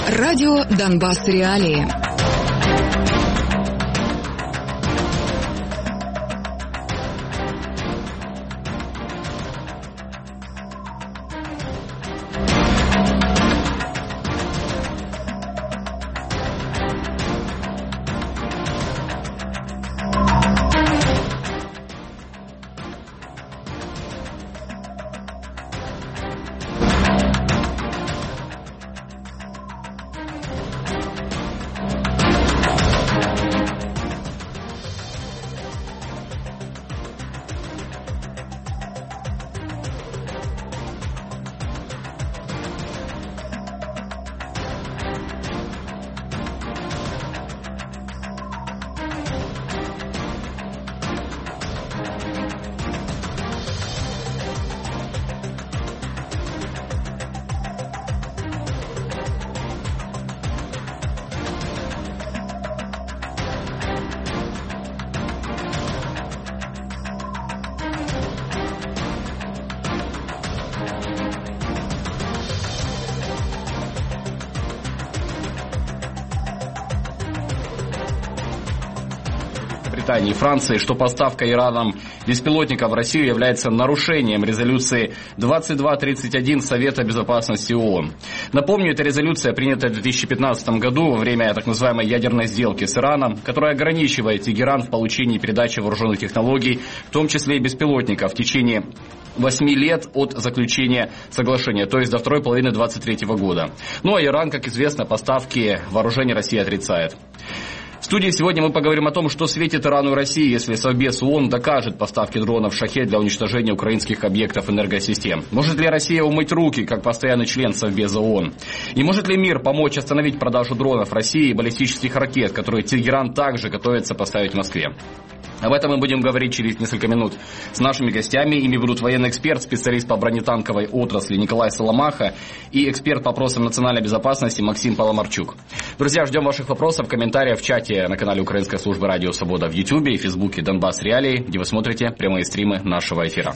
Радио «Донбасс. Реалии». Британии и Франции, что поставка Ираном беспилотников в Россию является нарушением резолюции 2231 Совета Безопасности ООН. Напомню, эта резолюция принята в 2015 году во время так называемой ядерной сделки с Ираном, которая ограничивает Тегеран в получении и передаче вооруженных технологий, в том числе и беспилотников, в течение 8 лет от заключения соглашения, то есть до второй половины 2023 года. Ну а Иран, как известно, поставки вооружений России отрицает. В студии сегодня мы поговорим о том, что светит Ирану и России, если Совбез ООН докажет поставки дронов «Шахед» для уничтожения украинских объектов энергосистем. Может ли Россия умыть руки, как постоянный член Совбеза ООН? И может ли мир помочь остановить продажу дронов России и баллистических ракет, которые Тегеран также готовится поставить в Москве? Об этом мы будем говорить через несколько минут с нашими гостями. Ими будут военный эксперт, специалист по бронетанковой отрасли Николай Соломаха и эксперт по вопросам национальной безопасности Максим Паламарчук. Друзья, ждем ваших вопросов, комментариев в чате на канале Украинской службы Радио Свобода в Ютьюбе и Фейсбуке «Донбасс. Реалии», где вы смотрите прямые стримы нашего эфира.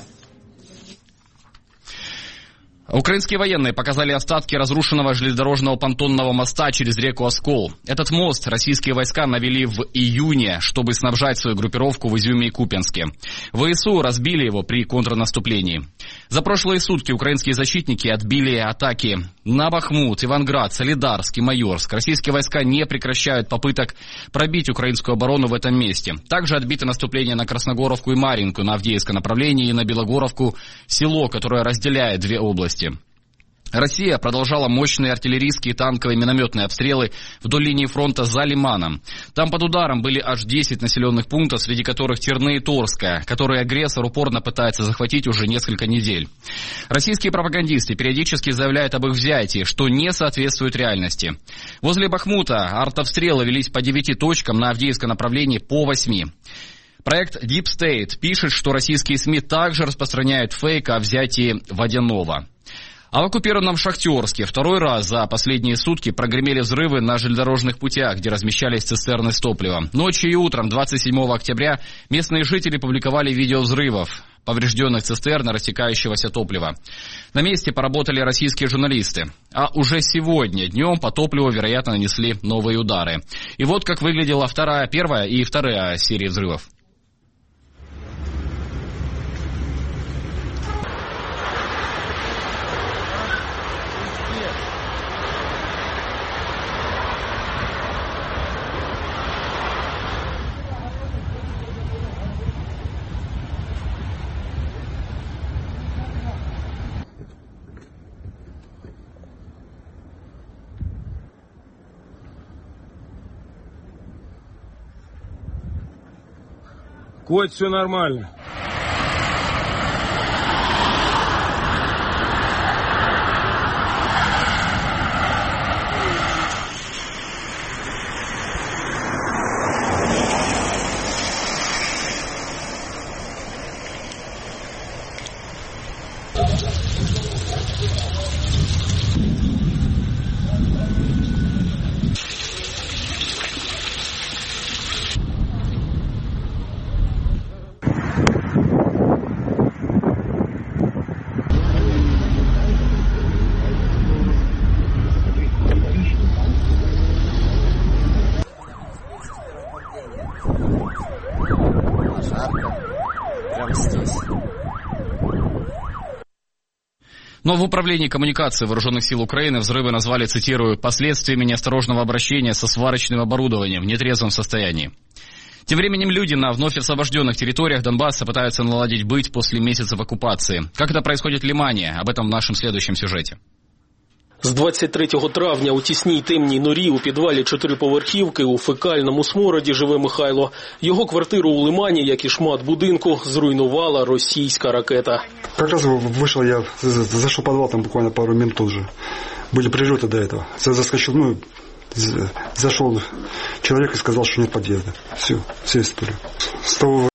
Украинские военные показали остатки разрушенного железнодорожного понтонного моста через реку Оскол. Этот мост российские войска навели в июне, чтобы снабжать свою группировку в Изюме и Купянске. ВСУ разбили его при контрнаступлении. За прошлые сутки украинские защитники отбили атаки на Бахмут, Иванград, Солидарск и Майорск. Российские войска не прекращают попыток пробить украинскую оборону в этом месте. Также отбито наступление на Красногоровку и Марьинку на Авдеевском направлении и на Белогоровку, село, которое разделяет две области. Россия продолжала мощные артиллерийские, танковые и минометные обстрелы вдоль линии фронта за Лиманом. Там под ударом были аж 10 населенных пунктов, среди которых Терны и Торская, которые агрессор упорно пытается захватить уже несколько недель. Российские пропагандисты периодически заявляют об их взятии, что не соответствует реальности. Возле Бахмута артобстрелы велись по 9 точкам, на Авдеевском направлении по 8. Проект Deep State пишет, что российские СМИ также распространяют фейк о взятии Водяного. А в оккупированном Шахтерске второй раз за последние сутки прогремели взрывы на железнодорожных путях, где размещались цистерны с топливом. Ночью и утром 27 октября местные жители публиковали видео взрывов поврежденных цистерн и растекающегося топлива. На месте поработали российские журналисты. А уже сегодня днем по топливу, вероятно, нанесли новые удары. И вот как выглядела первая и вторая серии взрывов. Коть, все нормально. Но в управлении коммуникации Вооруженных сил Украины взрывы назвали, цитирую, «последствиями неосторожного обращения со сварочным оборудованием в нетрезвом состоянии». Тем временем люди на вновь освобожденных территориях Донбасса пытаются наладить быт после месяцев оккупации. Как это происходит в Лимане? Об этом в нашем следующем сюжете. З 23 травня у тісній темній норі у підвалі 4-поверхівки у фекальному смороді живе Михайло. Його квартиру у Лимані, як і шмат будинку, зруйнувала російська ракета. Как раз вышел я, зашел в подвал, там буквально пару минут тоже. Были прилеты до этого. Заскочил, зашел человек и сказал, что нет подъезда. Все, вся история. С того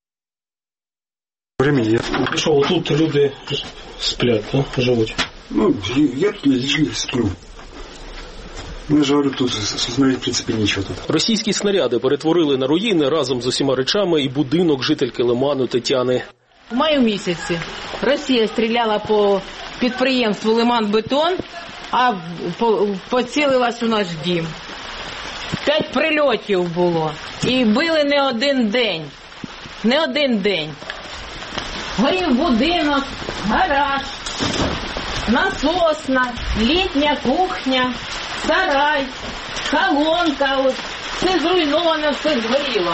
времени я... Що, тут люди сплять, да? Живуть? Я тут сплю. Я ж говорю, тут смотреть, в принципі, нічого тут. Російські снаряди перетворили на руїни разом з усіма речами і будинок жительки Лиману Тетяни. В маю місяці Росія стріляла по підприємству «Лиманбетон», а поцілилась у наш дім. 5 прильотів було. І били не один день. Не один день. Горів будинок, гараж, насосна, літня кухня, сарай, колонка. Все зруйновано, все згоріло.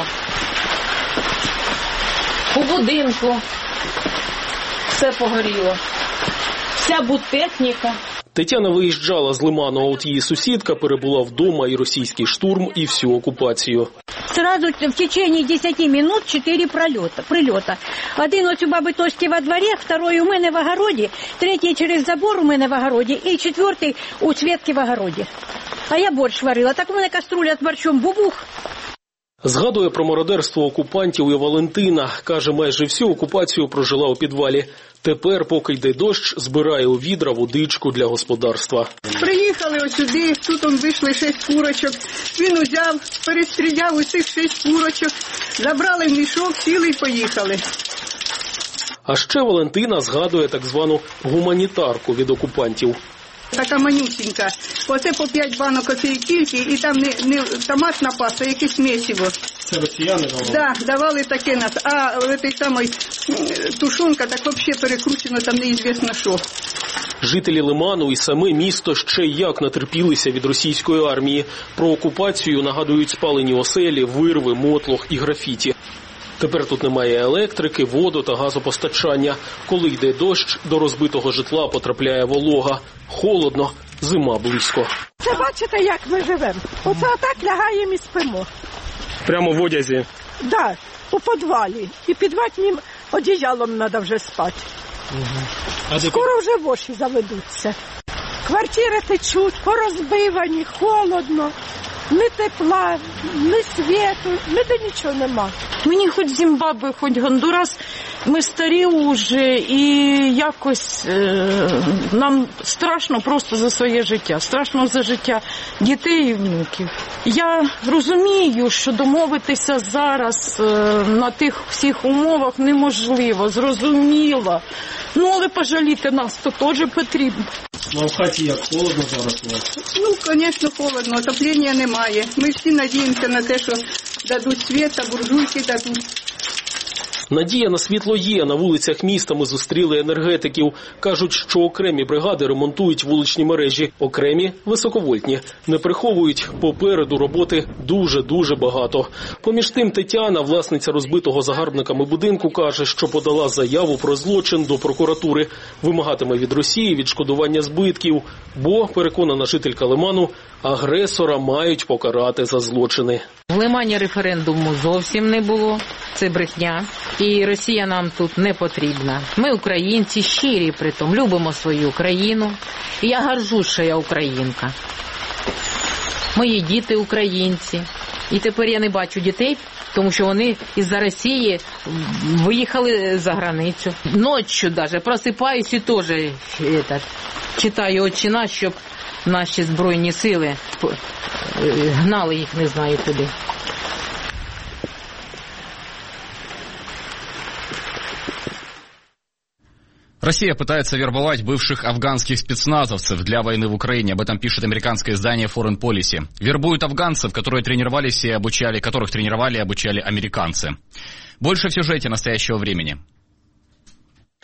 У будинку все погоріло. Вся будтехніка. Тетяна виїжджала з Лиману, а от її сусідка перебула вдома і російський штурм, і всю окупацію. Сразу в течение 10 минут 4 прильота. Один ось у баби Тості во дворі, второй у мене в огороді, третій через забор у мене в огороді і четвертий у Свєтки в огороді. А я борщ варила, так у мене каструля з борщом бубух. Згадує про мародерство окупантів і Валентина. Каже, майже всю окупацію прожила у підвалі. Тепер, поки йде дощ, збирає у відра водичку для господарства. Приїхали ось сюди, тут вийшли 6 курочок. Він узяв, перестріляв усіх 6 курочок, забрали в мішок, сіли і поїхали. А ще Валентина згадує так звану гуманітарку від окупантів. Така манюсінька. Оце по 5 банок оцієї кільки, і там не томатна паста, якесь місиво. Це росіяни давали? Так, давали таке нас. А в цій самій тушонка так взагалі перекручено, там неізвісно що. Жителі Лиману і саме місто ще як натерпілися від російської армії. Про окупацію нагадують спалені оселі, вирви, мотлох і графіті. Тепер тут немає електрики, воду та газопостачання. Коли йде дощ, до розбитого житла потрапляє волога. Холодно, зима близько. Це бачите, як ми живемо? Оце отак лягаємо і спимо. Прямо в одязі? Так, у підвалі. І під ватнім одіялом треба вже спати. Скоро вже воші заведуться. Квартири течуть, порозбивані, холодно. Ні тепла, ні світу, ніде нічого нема. Мені хоч Зімбабве, хоч Гондурас, ми старі вже і якось нам страшно просто за своє життя, страшно за життя дітей і внуків. Я розумію, що домовитися зараз на тих всіх умовах неможливо, зрозуміло. Ну, але пожаліти нас то теж потрібно. Ну, а в хаті як, холодно зараз у вас? Ну, звісно, холодно, отоплення немає. Ми всі надіємося на те, що дадуть світ, а буржуйки дадуть. Надія на світло є. На вулицях міста ми зустріли енергетиків. Кажуть, що окремі бригади ремонтують вуличні мережі, окремі – високовольтні. Не приховують, попереду роботи дуже-дуже багато. Поміж тим Тетяна, власниця розбитого загарбниками будинку, каже, що подала заяву про злочин до прокуратури. Вимагатиме від Росії відшкодування збитків, бо, переконана жителька Лиману, агресора мають покарати за злочини. В Лимані референдуму зовсім не було, це брехня. І Росія нам тут не потрібна. Ми українці, щирі притом, любимо свою країну. І я горжусь, що я українка. Мої діти українці. І тепер я не бачу дітей, тому що вони із-за Росії виїхали за границю. Ночью навіть просипаюсь і теж читаю «Отче наш», щоб наші Збройні сили гнали їх не знаю куди. Россия пытается вербовать бывших афганских спецназовцев для войны в Украине. Об этом пишет американское издание Foreign Policy. Вербуют афганцев, которых тренировали и обучали американцы. Больше в сюжете настоящего времени.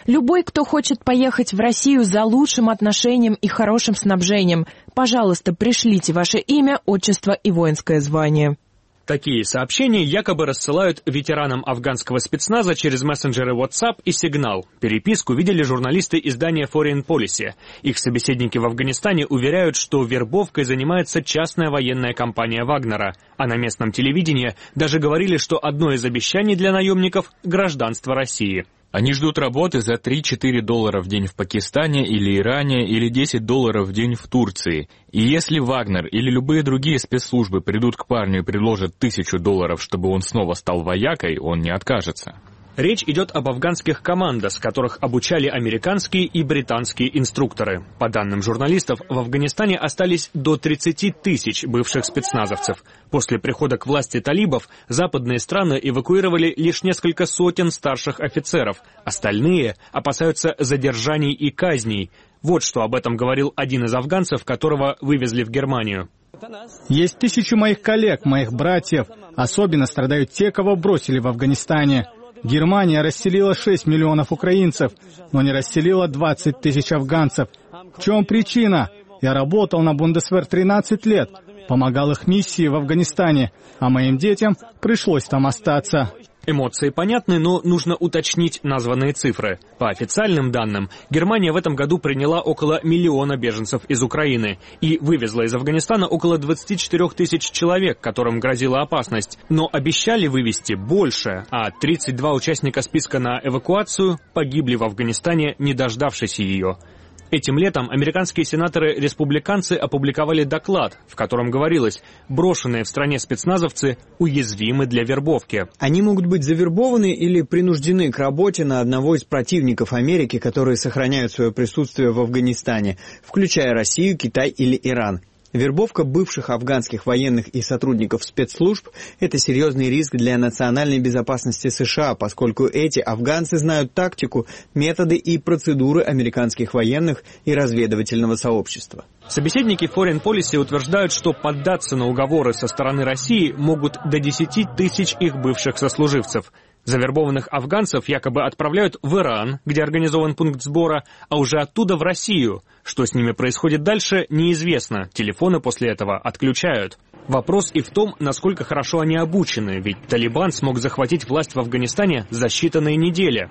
Любой, кто хочет поехать в Россию за лучшим отношением и хорошим снабжением, пожалуйста, пришлите ваше имя, отчество и воинское звание. Такие сообщения якобы рассылают ветеранам афганского спецназа через мессенджеры WhatsApp и Signal. Переписку видели журналисты издания Foreign Policy. Их собеседники в Афганистане уверяют, что вербовкой занимается частная военная компания Вагнера. А на местном телевидении даже говорили, что одно из обещаний для наемников – гражданство России. Они ждут работы за $3-4 в день в Пакистане или Иране или $10 в день в Турции. И если Вагнер или любые другие спецслужбы придут к парню и предложат $1000, чтобы он снова стал воякой, он не откажется. Речь идет об афганских командос, которых обучали американские и британские инструкторы. По данным журналистов, в Афганистане остались до 30 тысяч бывших спецназовцев. После прихода к власти талибов западные страны эвакуировали лишь несколько сотен старших офицеров. Остальные опасаются задержаний и казней. Вот что об этом говорил один из афганцев, которого вывезли в Германию. Есть тысячи моих коллег, моих братьев. Особенно страдают те, кого бросили в Афганистане. Германия расселила 6 миллионов украинцев, но не расселила 20 тысяч афганцев. В чем причина? Я работал на Бундесвер 13 лет, помогал их миссии в Афганистане, а моим детям пришлось там остаться. Эмоции понятны, но нужно уточнить названные цифры. По официальным данным, Германия в этом году приняла около 1 миллиона беженцев из Украины и вывезла из Афганистана около 24 тысяч человек, которым грозила опасность. Но обещали вывести больше, а 32 участника списка на эвакуацию погибли в Афганистане, не дождавшись ее. Этим летом американские сенаторы-республиканцы опубликовали доклад, в котором говорилось, брошенные в стране спецназовцы уязвимы для вербовки. Они могут быть завербованы или принуждены к работе на одного из противников Америки, которые сохраняют свое присутствие в Афганистане, включая Россию, Китай или Иран. Вербовка бывших афганских военных и сотрудников спецслужб – это серьезный риск для национальной безопасности США, поскольку эти афганцы знают тактику, методы и процедуры американских военных и разведывательного сообщества. Собеседники Foreign Policy утверждают, что поддаться на уговоры со стороны России могут до 10 тысяч их бывших сослуживцев. Завербованных афганцев якобы отправляют в Иран, где организован пункт сбора, а уже оттуда в Россию. Что с ними происходит дальше, неизвестно. Телефоны после этого отключают. Вопрос и в том, насколько хорошо они обучены, ведь Талибан смог захватить власть в Афганистане за считанные недели.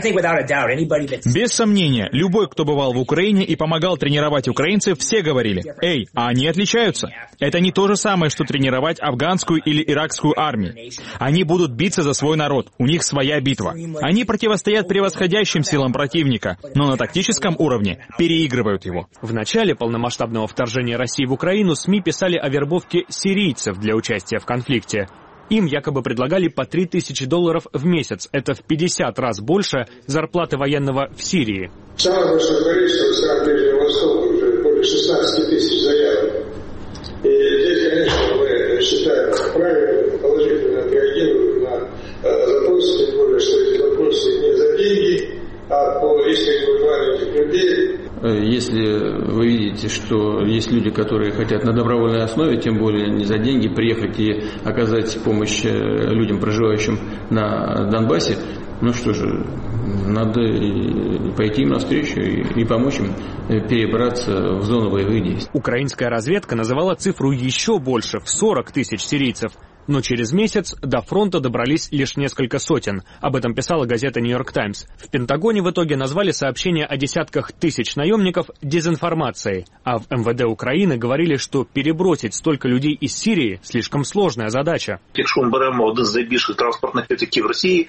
Без сомнения, любой, кто бывал в Украине и помогал тренировать украинцев, все говорили: «Эй, а они отличаются». Это не то же самое, что тренировать афганскую или иракскую армию. Они будут биться за свой народ, у них своя битва. Они противостоят превосходящим силам противника, но на тактическом уровне переигрывают его. В начале полномасштабного вторжения России в Украину СМИ писали о вербовке сирийцев для участия в конфликте. Им якобы предлагали по $3000 в месяц. Это в 50 раз больше зарплаты военного в Сирии. Самое большое количество стран Ближнего Востока, уже более 16 тысяч заявок. И здесь, конечно, мы считаем правильным, положительно отреагировать на запросы, тем более, что эти запросы не за деньги, а по искреннему желанию этих людей. Если вы видите, что есть люди, которые хотят на добровольной основе, тем более не за деньги, приехать и оказать помощь людям, проживающим на Донбассе, ну что же, надо пойти им навстречу и помочь им перебраться в зону боевых действий. Украинская разведка называла цифру еще больше, в 40 тысяч сирийцев. Но через месяц до фронта добрались лишь несколько сотен. Об этом писала газета «Нью-Йорк Таймс». В Пентагоне в итоге назвали сообщение о десятках тысяч наемников дезинформацией. А в МВД Украины говорили, что перебросить столько людей из Сирии – слишком сложная задача. Якщо ми беремо один з найбільших транспортних літаків Росії,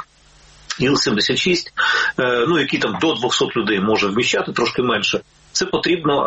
Іл-76, який там до 200 людей може вміщати, трошки менше, це потрібно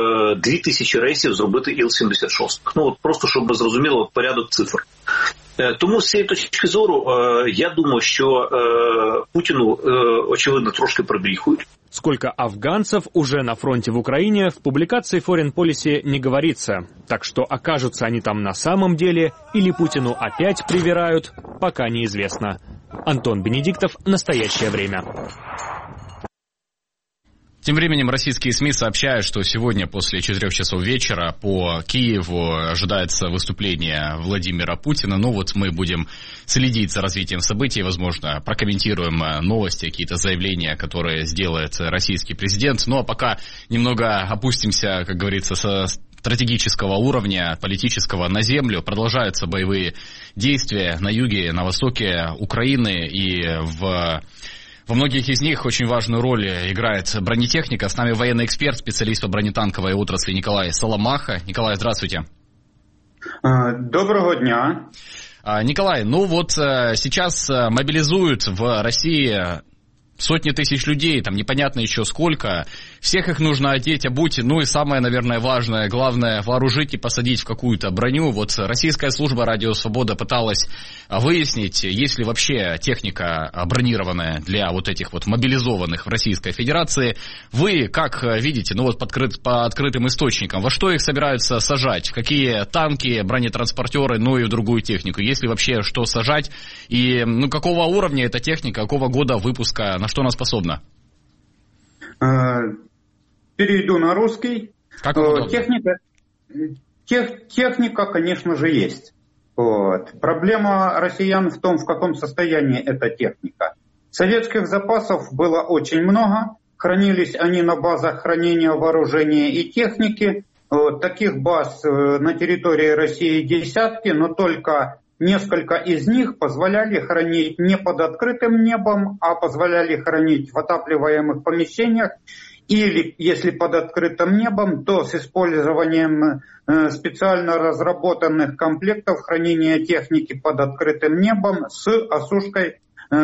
2000 рейсів зробити Іл-76. Просто, щоб зрозуміло порядок цифр. Тому з цієї точки зору, я думаю, що Путіну, очевидно, трошки прибріхують. Сколько афганцев уже на фронте в Украине, в публикации Foreign Policy не говорится. Так что окажутся они там на самом деле или Путину опять привирают, пока неизвестно. Антон Бенедиктов, «Настоящее время». Тем временем российские СМИ сообщают, что сегодня после 4 часов вечера по Киеву ожидается выступление Владимира Путина. Ну вот мы будем следить за развитием событий, возможно, прокомментируем новости, какие-то заявления, которые сделает российский президент. Ну а пока немного опустимся, как говорится, со стратегического уровня, политического, на землю. Продолжаются боевые действия на юге, на востоке Украины, и во многих из них очень важную роль играет бронетехника. С нами военный эксперт, специалист по бронетанковой отрасли Николай Соломаха. Николай, здравствуйте. Доброго дня. Николай, ну вот сейчас мобилизуют в России сотни тысяч людей, там непонятно еще сколько. Всех их нужно одеть, обуть, ну и самое, наверное, важное, главное, вооружить и посадить в какую-то броню. Вот российская служба «Радио Свобода» пыталась выяснить, есть ли вообще техника бронированная для вот этих вот мобилизованных в Российской Федерации. Вы как видите, ну вот по открытым источникам, во что их собираются сажать? Какие танки, бронетранспортеры, ну и другую технику? Есть ли вообще что сажать? И ну какого уровня эта техника, какого года выпуска, на что она способна? Перейду на русский. Как техника, конечно же, есть. Вот. Проблема россиян в том, в каком состоянии эта техника. Советских запасов было очень много. Хранились они на базах хранения вооружения и техники. Вот. Таких баз на территории России десятки, но только несколько из них позволяли хранить не под открытым небом, а позволяли хранить в отапливаемых помещениях. Или, если под открытым небом, то с использованием специально разработанных комплектов хранения техники под открытым небом с осушкой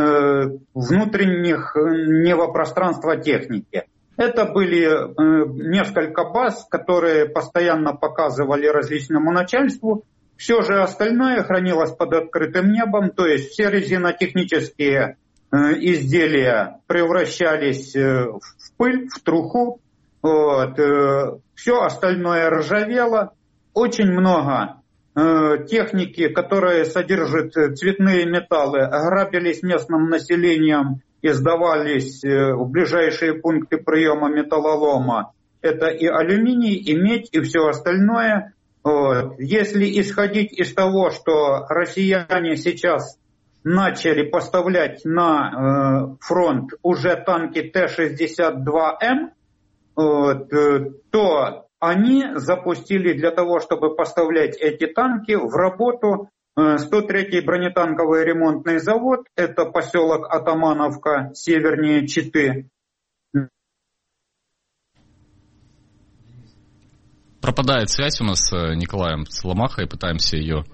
внутреннего пространства техники. Это были несколько баз, которые постоянно показывали различному начальству. Все же остальное хранилось под открытым небом, то есть все резинотехнические изделия превращались в пыль, в труху. Вот. Все остальное ржавело. Очень много техники, которая содержит цветные металлы, грабились местным населением и сдавались в ближайшие пункты приема металлолома. Это и алюминий, и медь, и все остальное. Вот. Если исходить из того, что россияне сейчас начали поставлять на фронт уже танки Т-62М, вот, то они запустили для того, чтобы поставлять эти танки в работу 103-й бронетанковый ремонтный завод, это поселок Атамановка, севернее Читы. Пропадает связь у нас с Николаем Соломахой, пытаемся ее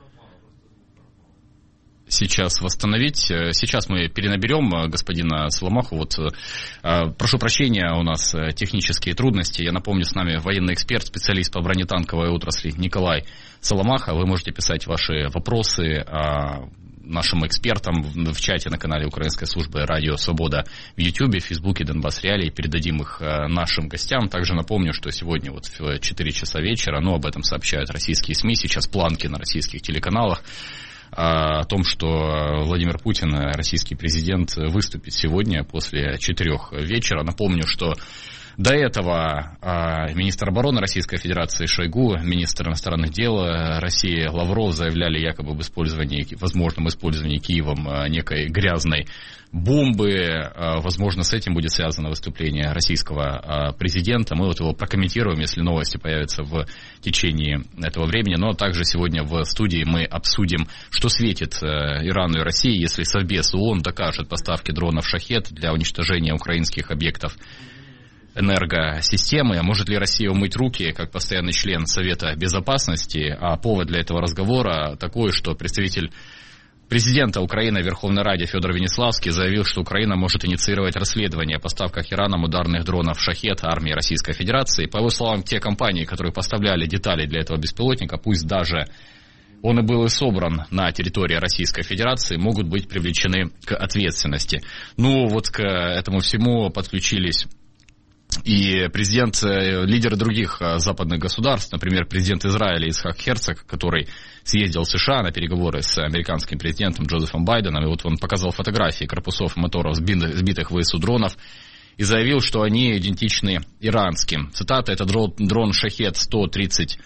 сейчас восстановить. Сейчас мы перенаберем господина Соломаху. Вот, прошу прощения, у нас технические трудности. Я напомню, с нами военный эксперт, специалист по бронетанковой отрасли Николай Соломаха. Вы можете писать ваши вопросы нашим экспертам в чате на канале Украинской службы «Радио Свобода» в Ютьюбе, в Фейсбуке «Донбасс Реалии». Передадим их нашим гостям. Также напомню, что сегодня вот в 4 часа вечера, об этом сообщают российские СМИ, сейчас планки на российских телеканалах, о том, что Владимир Путин, российский президент, выступит сегодня после 4 вечера. Напомню, что до этого министр обороны Российской Федерации Шойгу, министр иностранных дел России Лавров заявляли якобы об возможном использовании Киевом некой грязной бомбы. Возможно, с этим будет связано выступление российского президента. Мы вот его прокомментируем, если новости появятся в течение этого времени. Но также сегодня в студии мы обсудим, что светит Ирану и России, если Совбез ООН докажет поставки дронов «Шахед» для уничтожения украинских объектов энергосистемы. А может ли Россия умыть руки, как постоянный член Совета Безопасности? А повод для этого разговора такой, что представитель президента Украины в Верховной Раде Федор Венеславский заявил, что Украина может инициировать расследование о поставках Ираном ударных дронов «Шахед» армии Российской Федерации. По его словам, те компании, которые поставляли детали для этого беспилотника, пусть даже он и был и собран на территории Российской Федерации, могут быть привлечены к ответственности. Ну вот к этому всему подключились и лидеры других западных государств, например, президент Израиля Ицхак Херцог, который съездил в США на переговоры с американским президентом Джозефом Байденом, и вот он показал фотографии корпусов и моторов сбитых в ВСУ дронов, и заявил, что они идентичны иранским. Цитата, это дрон «Шахед-136»,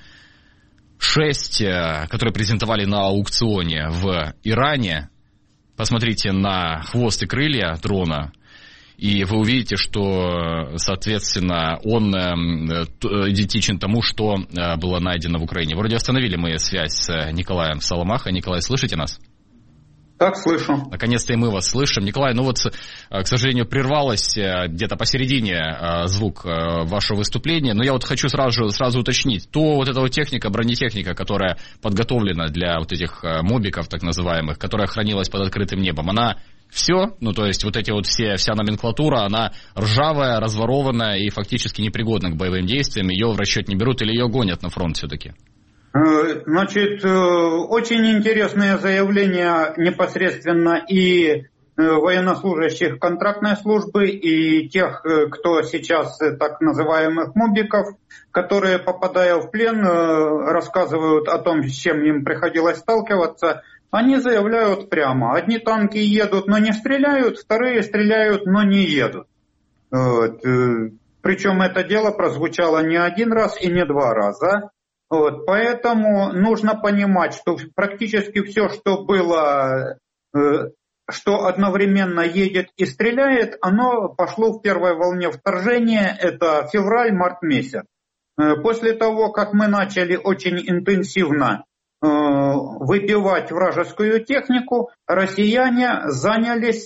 который презентовали на аукционе в Иране. Посмотрите на хвост и крылья дрона, и вы увидите, что, соответственно, он идентичен тому, что было найдено в Украине. Вроде остановили мы связь с Николаем Соломаха. Николай, слышите нас? Так, слышу. Наконец-то и мы вас слышим. Николай, ну вот, к сожалению, прервалось где-то посередине звук вашего выступления, но я вот хочу сразу уточнить. То вот эта вот техника, бронетехника, которая подготовлена для вот этих мобиков, так называемых, которая хранилась под открытым небом, она все, ну то есть вот эти вот вся номенклатура, она ржавая, разворованная и фактически непригодна к боевым действиям, ее в расчет не берут или ее гонят на фронт все-таки? Значит, очень интересные заявления непосредственно и военнослужащих контрактной службы, и тех, кто сейчас так называемых мобиков, которые, попадая в плен, рассказывают о том, с чем им приходилось сталкиваться. Они заявляют прямо: одни танки едут, но не стреляют, вторые стреляют, но не едут. Вот. Причем это дело прозвучало не один раз и не два раза. Вот, поэтому нужно понимать, что практически все, что было, что одновременно едет и стреляет, оно пошло в первой волне вторжения, это февраль-март месяц. После того, как мы начали очень интенсивно выбивать вражескую технику, россияне занялись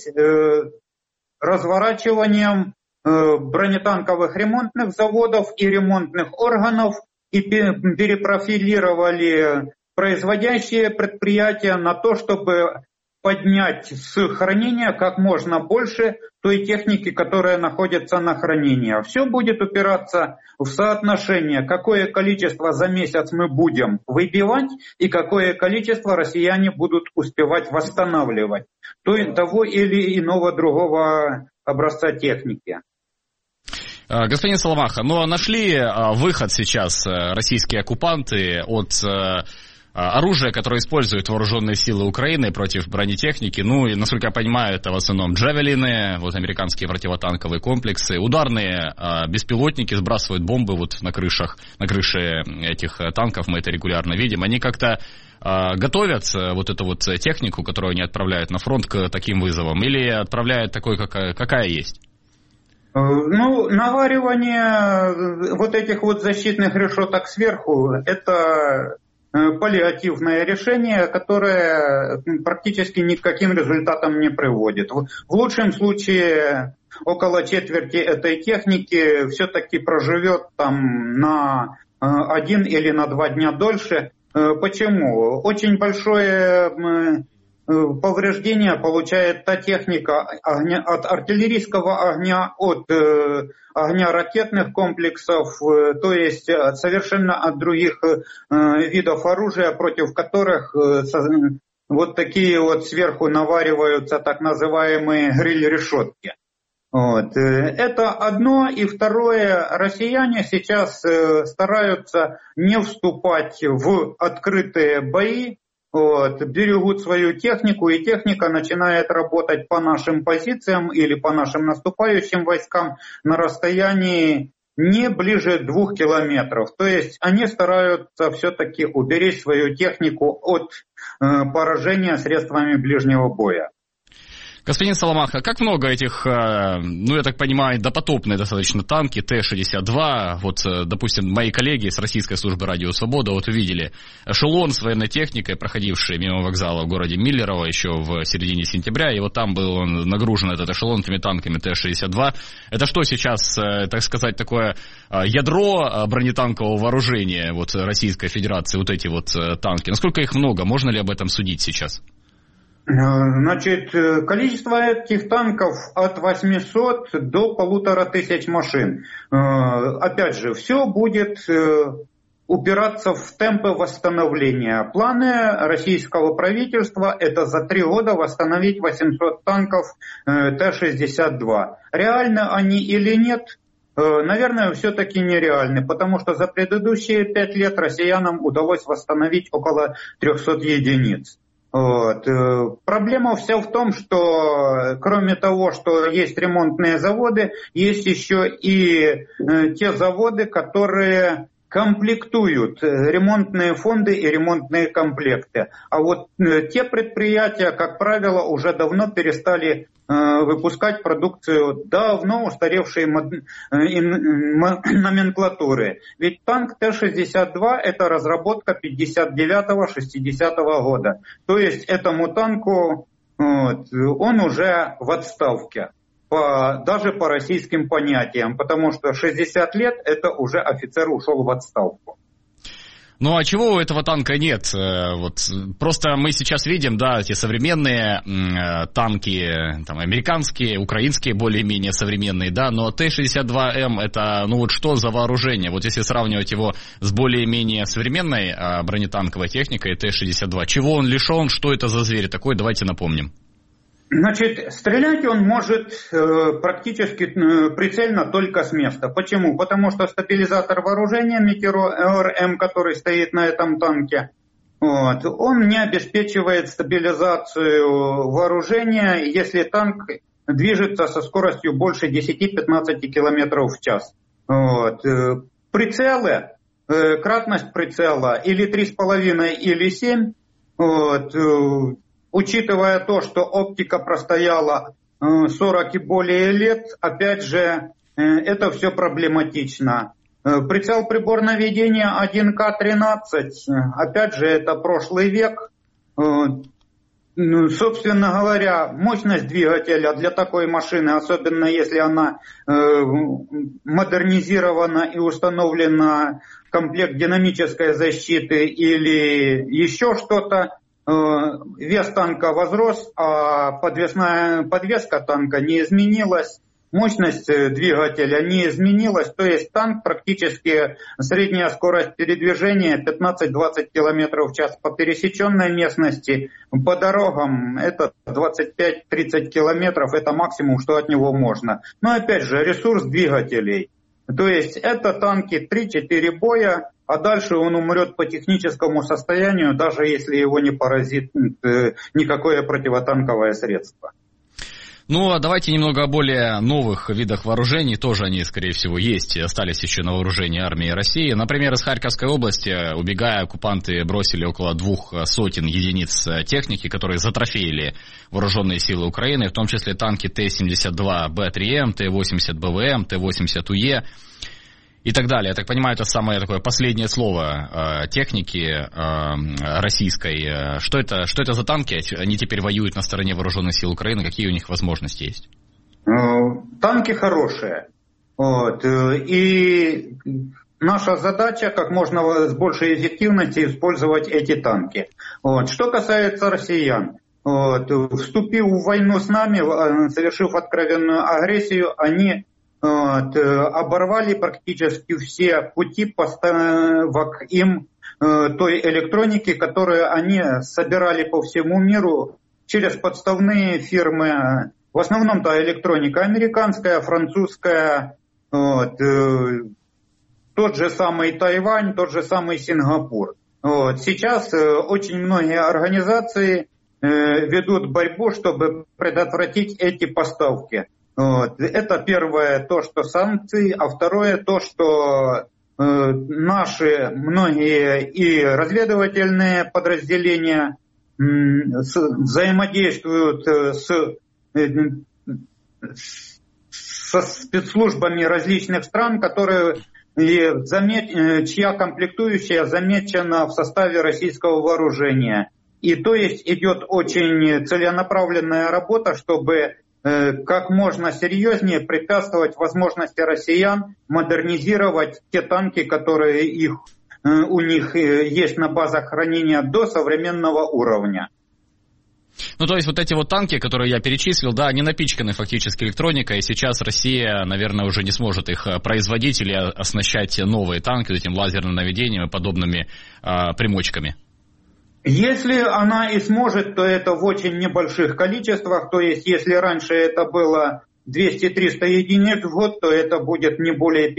разворачиванием бронетанковых ремонтных заводов и ремонтных органов, и перепрофилировали производящие предприятия на то, чтобы поднять с хранения как можно больше той техники, которая находится на хранении. Все будет упираться в соотношение, какое количество за месяц мы будем выбивать и какое количество россияне будут успевать восстанавливать того или иного другого образца техники. Господин Соломаха, но нашли выход сейчас российские оккупанты от оружия, которое используют вооруженные силы Украины против бронетехники? Ну, и, насколько я понимаю, это в основном джавелины, вот американские противотанковые комплексы, ударные беспилотники сбрасывают бомбы вот на крыше этих танков, мы это регулярно видим. Они как-то готовят вот эту вот технику, которую они отправляют на фронт к таким вызовам, или отправляют такой, какая есть? Ну, наваривание вот этих вот защитных решеток сверху – это паллиативное решение, которое практически ни к каким результатам не приводит. В лучшем случае около четверти этой техники все-таки проживет там на 1 или на 2 дня дольше. Почему? Очень большое повреждения получает та техника от артиллерийского огня, от огня ракетных комплексов, то есть совершенно от других видов оружия, против которых вот такие вот сверху навариваются так называемые гриль-решетки. Вот. Это одно. И второе, россияне сейчас стараются не вступать в открытые бои, вот, берегут свою технику, и техника начинает работать по нашим позициям или по нашим наступающим войскам на расстоянии не ближе 2 километров. То есть они стараются все-таки уберечь свою технику от поражения средствами ближнего боя. Господин Соломаха, как много этих, ну, я так понимаю, допотопные достаточно танки Т-62, вот, допустим, мои коллеги с Российской службы Радио Свобода вот увидели эшелон с военной техникой, проходивший мимо вокзала в городе Миллерово еще в середине сентября, и вот там был он нагружен, этот эшелон, этими танками Т-62. Это что сейчас, так сказать, такое ядро бронетанкового вооружения вот Российской Федерации, вот эти вот танки? Насколько их много? Можно ли об этом судить сейчас? Значит, количество этих танков от 800 до 1500 машин. Опять же, все будет упираться в темпы восстановления. Планы российского правительства – это за 3 года восстановить 800 танков Т-62. Реальны они или нет? Наверное, все-таки нереальны, потому что за предыдущие 5 лет россиянам удалось восстановить около 300 единиц. Вот. Проблема вся в том, что кроме того, что есть ремонтные заводы, есть еще и те заводы, которые комплектуют ремонтные фонды и ремонтные комплекты. А вот те предприятия, как правило, уже давно перестали выпускать продукцию давно устаревшей номенклатуры. Ведь танк Т-62 – это разработка 59-60 года. То есть этому танку он уже в отставке. Даже по российским понятиям, потому что 60 лет это уже офицер ушел в отставку. Ну а чего у этого танка нет? Вот просто мы сейчас видим, да, эти современные танки, там, американские, украинские более-менее современные, да, но Т-62М это, ну вот что за вооружение? Вот если сравнивать его с более-менее современной бронетанковой техникой Т-62, чего он лишен, что это за зверь такой, давайте напомним. Значит, стрелять он может практически прицельно только с места. Почему? Потому что стабилизатор вооружения Метеор-М, который стоит на этом танке, он не обеспечивает стабилизацию вооружения, если танк движется со скоростью больше 10-15 км в час. Прицелы, кратность прицела или 3,5, или 7, учитывая то, что оптика простояла 40 и более лет, опять же, это все проблематично. Прицел приборного наведения 1К-13, опять же, это прошлый век. Собственно говоря, мощность двигателя для такой машины, особенно если она модернизирована и установлена комплект динамической защиты или еще что-то, вес танка возрос, а подвеска танка не изменилась, мощность двигателя не изменилась, то есть танк практически средняя скорость передвижения 15-20 км в час по пересеченной местности, по дорогам это 25-30 км, это максимум, что от него можно. Но опять же, ресурс двигателей, то есть это танки 3-4 боя, а дальше он умрет по техническому состоянию, даже если его не поразит никакое противотанковое средство. Ну, а давайте немного о более новых видах вооружений. Тоже они, скорее всего, есть и остались еще на вооружении армии России. Например, из Харьковской области, убегая, оккупанты бросили около 200 единиц техники, которые затрофеили вооруженные силы Украины, в том числе танки Т-72Б3М, Т-80БВМ, Т-80УЕ. И так далее. Я так понимаю, это самое такое последнее слово техники российской. Что это за танки? Они теперь воюют на стороне вооруженных сил Украины. Какие у них возможности есть? Танки хорошие. И наша задача как можно с большей эффективностью использовать эти танки. Что касается россиян. Вступив в войну с нами, совершив откровенную агрессию, они оборвали практически все пути поставок им той электроники, которую они собирали по всему миру через подставные фирмы. В основном-то электроника американская, французская, тот же самый Тайвань, тот же самый Сингапур. Сейчас очень многие организации ведут борьбу, чтобы предотвратить эти поставки. Это первое, то, что санкции, а второе, то, что наши многие и разведывательные подразделения взаимодействуют со спецслужбами различных стран, чья комплектующая замечена в составе российского вооружения. И то есть идет очень целенаправленная работа, чтобы как можно серьезнее препятствовать возможности россиян модернизировать те танки, которые у них есть на базах хранения до современного уровня. Ну, то есть вот эти вот танки, которые я перечислил, да, они напичканы фактически электроникой, и сейчас Россия, наверное, уже не сможет их производить или оснащать новые танки этим лазерным наведением и подобными примочками. Если она и сможет, то это в очень небольших количествах. То есть, если раньше это было 200-300 единиц в год, то это будет не более 50-60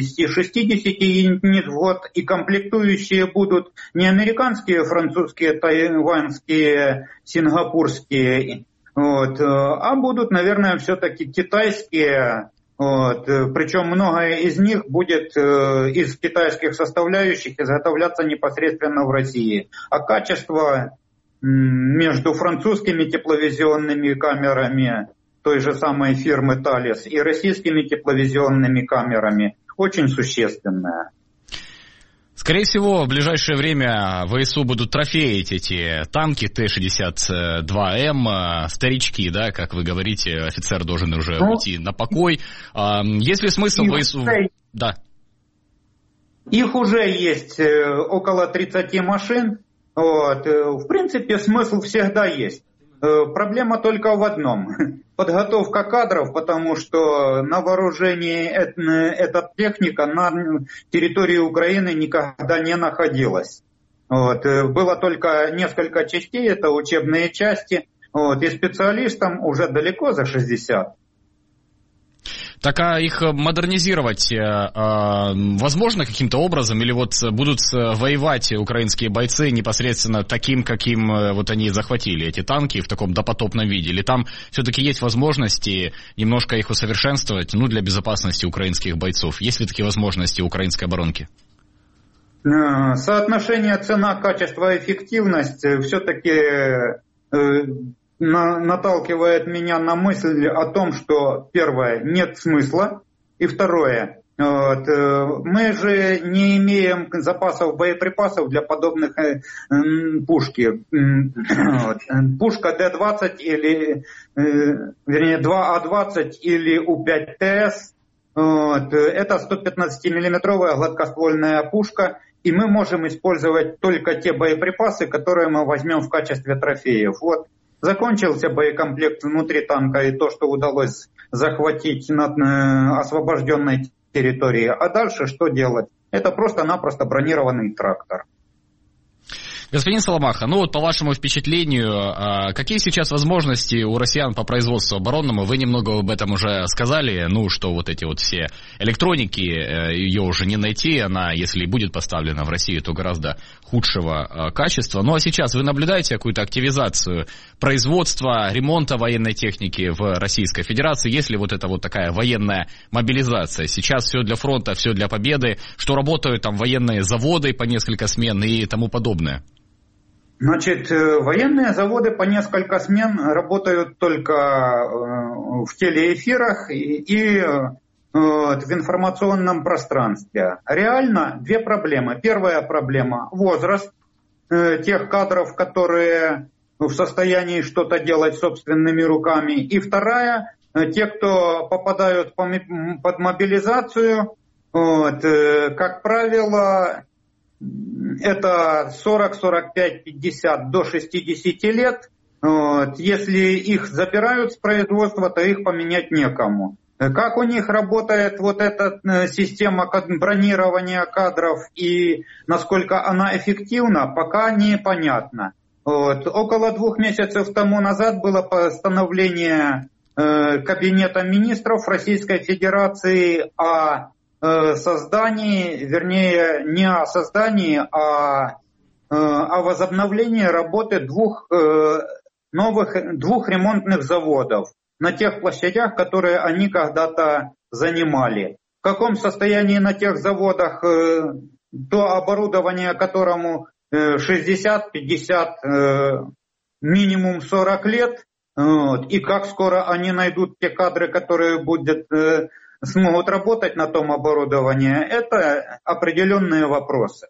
единиц в год, и комплектующие будут не американские, французские, тайваньские, сингапурские, вот, а будут, наверное, все-таки китайские. Вот. Причем многое из них будет из китайских составляющих изготовляться непосредственно в России. А качество между французскими тепловизионными камерами той же самой фирмы Thales и российскими тепловизионными камерами очень существенное. Скорее всего, в ближайшее время ВСУ будут трофеить эти танки Т-62М, старички, да, как вы говорите, офицер должен уже уйти на покой. Есть ли смысл ВСУ... Да. Их уже есть около 30 машин. Вот. В принципе, смысл всегда есть. Проблема только в одном. Подготовка кадров, потому что на вооружении эта техника на территории Украины никогда не находилась. Вот. Было только несколько частей, это учебные части, вот. И специалистам уже далеко за 60. Так а их модернизировать возможно каким-то образом? Или вот будут воевать украинские бойцы непосредственно таким, каким вот они захватили эти танки в таком допотопном виде? Или там все-таки есть возможности немножко их усовершенствовать, ну, для безопасности украинских бойцов? Есть ли такие возможности у украинской оборонки? Соотношение цена-качество-эффективность все-таки... наталкивает меня на мысль о том, что, первое, нет смысла, и второе, вот, мы же не имеем запасов боеприпасов для подобных пушки. Вот. Пушка Д-20 или, вернее, 2А-20 или У-5ТС, вот, это 115-миллиметровая гладкоствольная пушка, и мы можем использовать только те боеприпасы, которые мы возьмем в качестве трофеев. Вот. Закончился боекомплект внутри танка и то, что удалось захватить на освобожденной территории. А дальше что делать? Это просто-напросто бронированный трактор. Господин Соломаха, ну вот по вашему впечатлению, какие сейчас возможности у россиян по производству оборонному? Вы немного об этом уже сказали, ну что вот эти вот все электроники, ее уже не найти, она, если и будет поставлена в Россию, то гораздо худшего качества. Ну а сейчас вы наблюдаете какую-то активизацию производства, ремонта военной техники в Российской Федерации? Есть ли вот эта вот такая военная мобилизация? Сейчас все для фронта, все для победы, что работают там военные заводы по несколько смен и тому подобное? Значит, военные заводы по несколько смен работают только в телеэфирах и в информационном пространстве. Реально две проблемы. Первая проблема – возраст тех кадров, которые в состоянии что-то делать собственными руками. И вторая – те, кто попадают под мобилизацию, вот, как правило, это 40, 45, 50 до 60 лет. Вот. Если их забирают с производства, то их поменять некому. Как у них работает вот эта система бронирования кадров и насколько она эффективна, пока непонятно. Вот. Около 2 месяцев тому назад было постановление Кабинета министров Российской Федерации о создании, вернее, не о создании, а о возобновлении работы двух ремонтных заводов на тех площадях, которые они когда-то занимали. В каком состоянии на тех заводах то оборудование, которому 60, 50, минимум 40 лет, вот, и как скоро они найдут те кадры, которые смогут работать на том оборудовании, это определенные вопросы.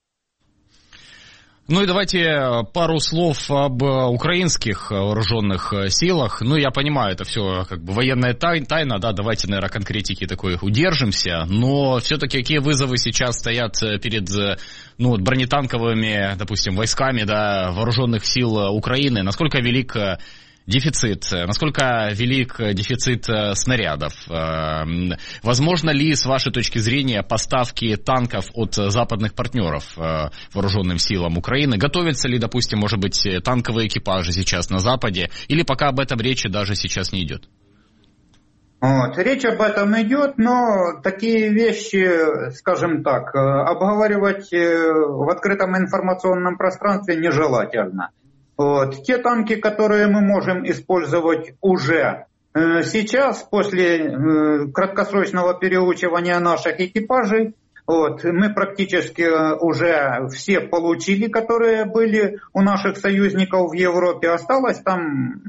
Ну и давайте пару слов об украинских вооруженных силах. Ну, я понимаю, это все как бы военная тайна, да, давайте, наверное, конкретики такой удержимся, но все-таки какие вызовы сейчас стоят перед, ну, вот, бронетанковыми, допустим, войсками, да, вооруженных сил Украины? Насколько велик дефицит, насколько велик дефицит снарядов? Возможно ли, с вашей точки зрения, поставки танков от западных партнеров вооруженным силам Украины? Готовятся ли, допустим, может быть, танковые экипажи сейчас на Западе? Или пока об этом речи даже сейчас не идет? Вот. Речь об этом идет, но такие вещи, скажем так, обговаривать в открытом информационном пространстве нежелательно. Вот. Те танки, которые мы можем использовать уже сейчас, после краткосрочного переучивания наших экипажей, вот, мы практически уже все получили, которые были у наших союзников в Европе. Осталось там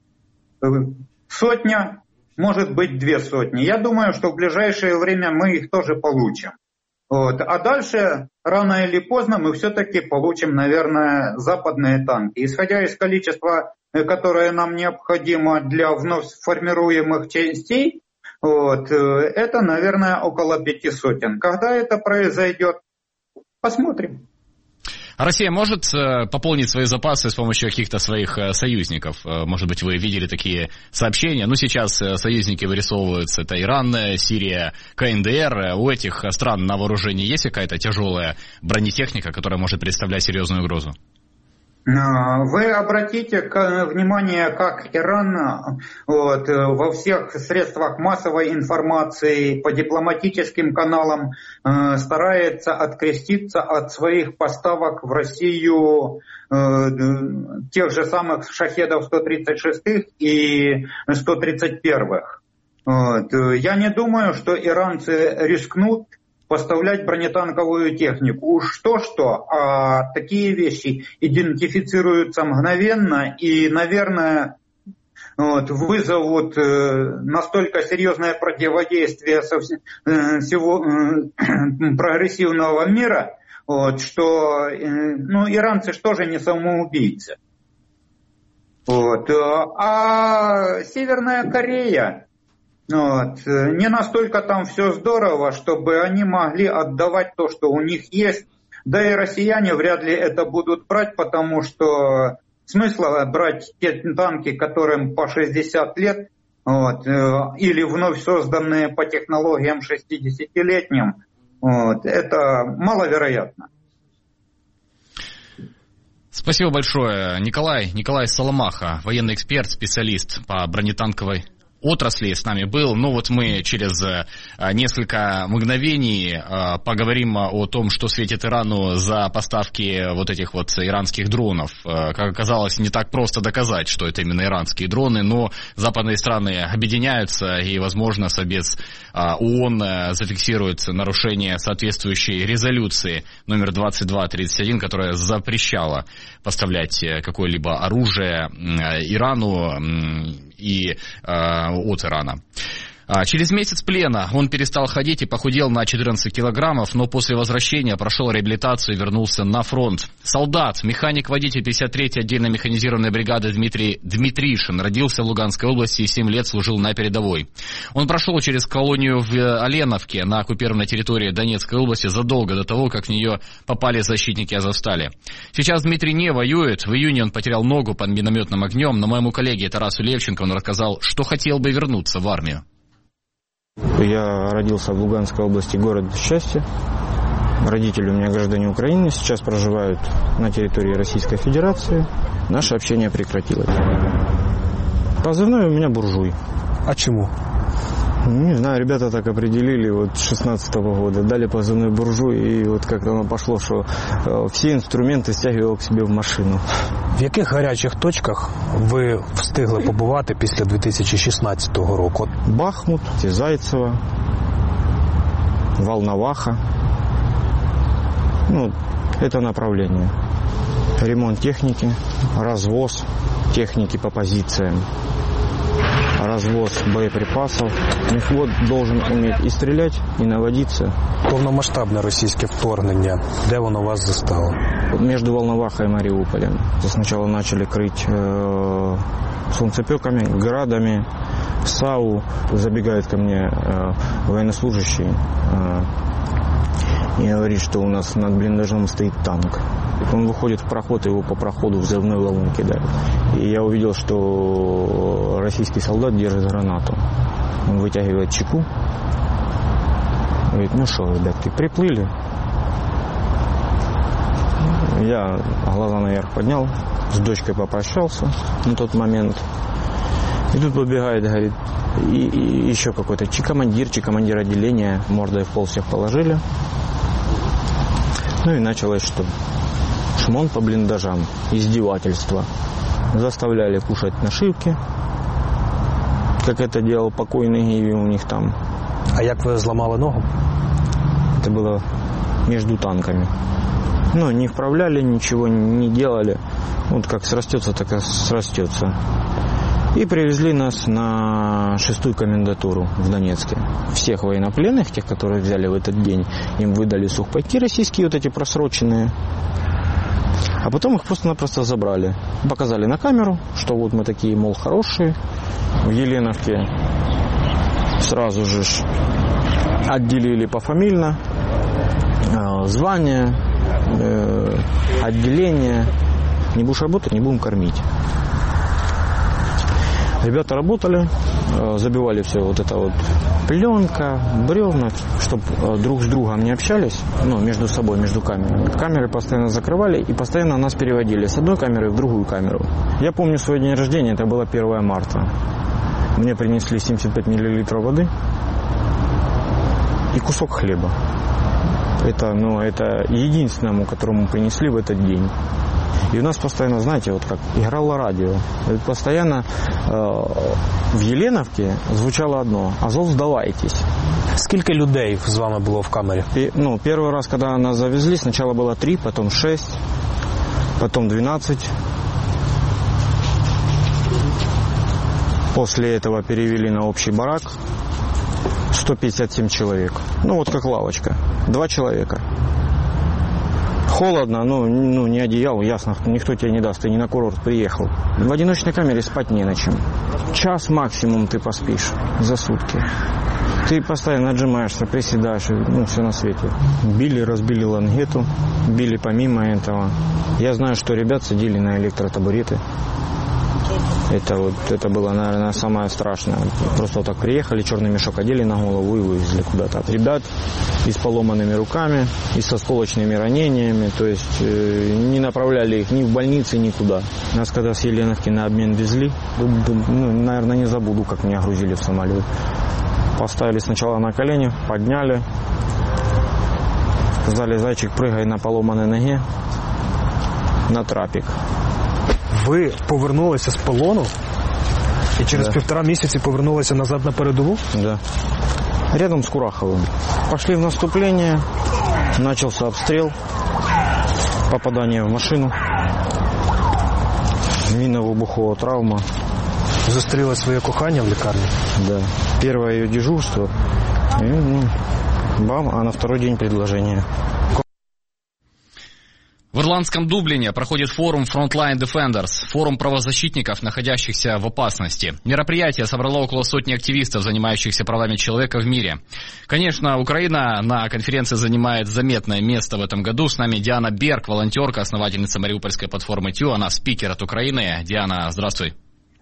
100, может быть 200. Я думаю, что в ближайшее время мы их тоже получим. Вот. А дальше, рано или поздно, мы все-таки получим, наверное, западные танки. Исходя из количества, которое нам необходимо для вновь формируемых частей, вот, это, наверное, около 500. Когда это произойдет, посмотрим. А Россия может пополнить свои запасы с помощью каких-то своих союзников? Может быть, вы видели такие сообщения? Ну, сейчас союзники вырисовываются. Это Иран, Сирия, КНДР. У этих стран на вооружении есть какая-то тяжелая бронетехника, которая может представлять серьезную угрозу? Вы обратите внимание, как Иран вот, во всех средствах массовой информации, по дипломатическим каналам старается откреститься от своих поставок в Россию тех же самых шахедов 136-х и 131-х. Вот. Я не думаю, что иранцы рискнут поставлять бронетанковую технику. Уж что-что, а такие вещи идентифицируются мгновенно и, наверное, вот, вызовут настолько серьезное противодействие всего прогрессивного мира, вот, что иранцы что же не самоубийцы. Вот. А Северная Корея, вот, не настолько там все здорово, чтобы они могли отдавать то, что у них есть. Да и россияне вряд ли это будут брать, потому что смысла брать те танки, которым по 60 лет, вот, или вновь созданные по технологиям 60-летним, вот, это маловероятно. Спасибо большое, Николай Соломаха, военный эксперт, специалист по бронетанковой отрасли с нами был. Ну вот мы через несколько мгновений поговорим о том, что светит Ирану за поставки вот этих вот иранских дронов. Как оказалось, не так просто доказать, что это именно иранские дроны, но западные страны объединяются и, возможно, Совбез ООН зафиксирует нарушение соответствующей резолюции номер 2231, которая запрещала поставлять какое-либо оружие Ирану и от Ирана. Через месяц плена он перестал ходить и похудел на 14 килограммов, но после возвращения прошел реабилитацию и вернулся на фронт. Солдат, механик-водитель 53-й отдельно механизированной бригады Дмитрий Дмитришин родился в Луганской области и 7 лет служил на передовой. Он прошел через колонию в Оленовке на оккупированной территории Донецкой области задолго до того, как в нее попали защитники Азовстали. Сейчас Дмитрий не воюет. В июне он потерял ногу под минометным огнем, но моему коллеге Тарасу Левченко он рассказал, что хотел бы вернуться в армию. Я родился в Луганской области, город Счастье. Родители у меня граждане Украины, сейчас проживают на территории Российской Федерации. Наше общение прекратилось. Позывной у меня буржуй. А чему? Не знаю, ребята так определили вот с 16-го года. Дали позывной буржуй, и вот как-то оно пошло, что все інструменти стягивал к себе в машину. В яких гарячих точках ви встигли побувати після 2016 року? Бахмут, Зайцево, Волноваха. Ну, это направление. Ремонт техники, развоз техники по позициям, развоз боеприпасов. Мехвод должен уметь и стрелять, и наводиться. Повномасштабне російське вторгнення, де воно вас застало? Между Волновахой и Мариуполем. Сначала начали крыть солнцепеками, градами, САУ. Забегает ко мне военнослужащий и говорит, что у нас над блиндажом стоит танк. Он выходит в проход, его по проходу взрывной волной кидает. И я увидел, что российский солдат держит гранату. Он вытягивает чеку. Говорит, ну что, ребятки, приплыли. Я глаза наверх поднял, с дочкой попрощался на тот момент. И тут подбегает, говорит, и еще какой-то командир отделения, мордой в пол всех положили. Ну и началось что? Шмон по блиндажам, издевательство. Заставляли кушать нашивки, как это делал покойный Гиви у них там. А як вы сломали ногу? Это было между танками. Ну, не вправляли, ничего не делали. Вот как срастется, так и срастется. И привезли нас на 6-ю комендатуру в Донецке. Всех военнопленных, тех, которые взяли в этот день, им выдали сухпайки российские, вот эти просроченные. А потом их просто-напросто забрали. Показали на камеру, что вот мы такие, мол, хорошие. В Еленовке сразу же отделили пофамильно. Звание, отделение. Не будешь работать, не будем кормить. Ребята работали, забивали все вот это вот пленка, бревна, чтобы друг с другом не общались, ну, между собой, между камерами. Камеры постоянно закрывали и постоянно нас переводили с одной камеры в другую камеру. Я помню свой день рождения, это было 1 марта. Мне принесли 75 мл воды и кусок хлеба. Это единственному, которому принесли в этот день. И у нас постоянно, знаете, вот как играло радио. И постоянно в Еленовке звучало одно: «Азов, сдавайтесь». Сколько людей с вами было в камере? Первый раз, когда нас завезли, сначала было 3, потом 6, потом 12. После этого перевели на общий барак. 157 человек. Ну, вот как лавочка. 2 человека. Холодно, не одеяло, ясно, никто тебе не даст, ты не на курорт приехал. В одиночной камере спать не на чем. Час максимум ты поспишь за сутки. Ты постоянно отжимаешься, приседаешь, все на свете. Били, разбили лангету, били помимо этого. Я знаю, что ребят садили на электротабуреты. Это было, наверное, самое страшное. Просто вот так приехали, черный мешок одели на голову и вывезли куда-то. Ребят и с поломанными руками, и со осколочными ранениями. То есть не направляли их ни в больницы, никуда. Нас когда с Еленовки на обмен везли, наверное, не забуду, как меня грузили в самолет. Поставили сначала на колени, подняли. Сказали: зайчик, прыгай на поломанной ноге на трапик. Ви повернулися з полону і через 1,5 місяці повернулися назад на передову? Да. Рядом с Кураховым. Пошли в наступление, начался обстрел, попадание в машину, минно-выбуховая травма. Зустріла своє кохання в лікарні? Да. Первое ее дежурство, а на второй день предложение. В ирландском Дублине проходит форум Frontline Defenders, форум правозащитников, находящихся в опасности. Мероприятие собрало около 100 активистов, занимающихся правами человека в мире. Конечно, Украина на конференции занимает заметное место в этом году. С нами Диана Берг, волонтерка, основательница мариупольской платформы ТЮ. Она спикер от Украины. Диана, здравствуй.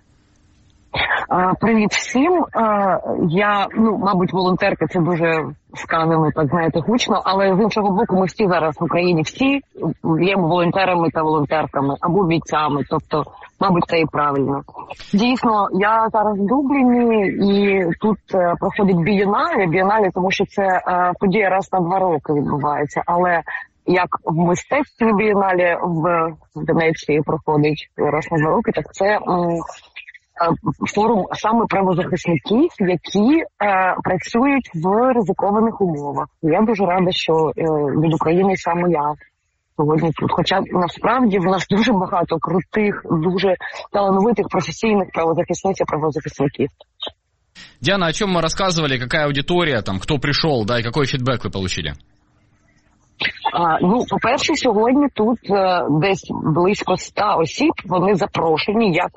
Привіт всім. Я, мабуть, волонтерка, це дуже сказано, так знаєте, гучно, але з іншого боку, ми всі зараз в Україні, всі є волонтерами та волонтерками або бійцями, тобто, мабуть, це і правильно. Дійсно, я зараз в Дубліні і тут проходить бієнале, тому що це подія раз на 2 роки відбувається, але як в мистецтві бієнале в Венеції проходить раз на 2 роки, так це форум саме правозахисників, які працюють в ризикованих умовах. Я дуже рада, що від України саме я сьогодні тут. Хоча насправді в нас дуже багато крутих, дуже талановитих професійних правозахисниць і правозахисників. Диана, о чем мы рассказывали, какая аудитория, кто пришел, и какой фидбэк вы получили? По-перше, сьогодні тут десь близько 100 осіб, вони запрошені як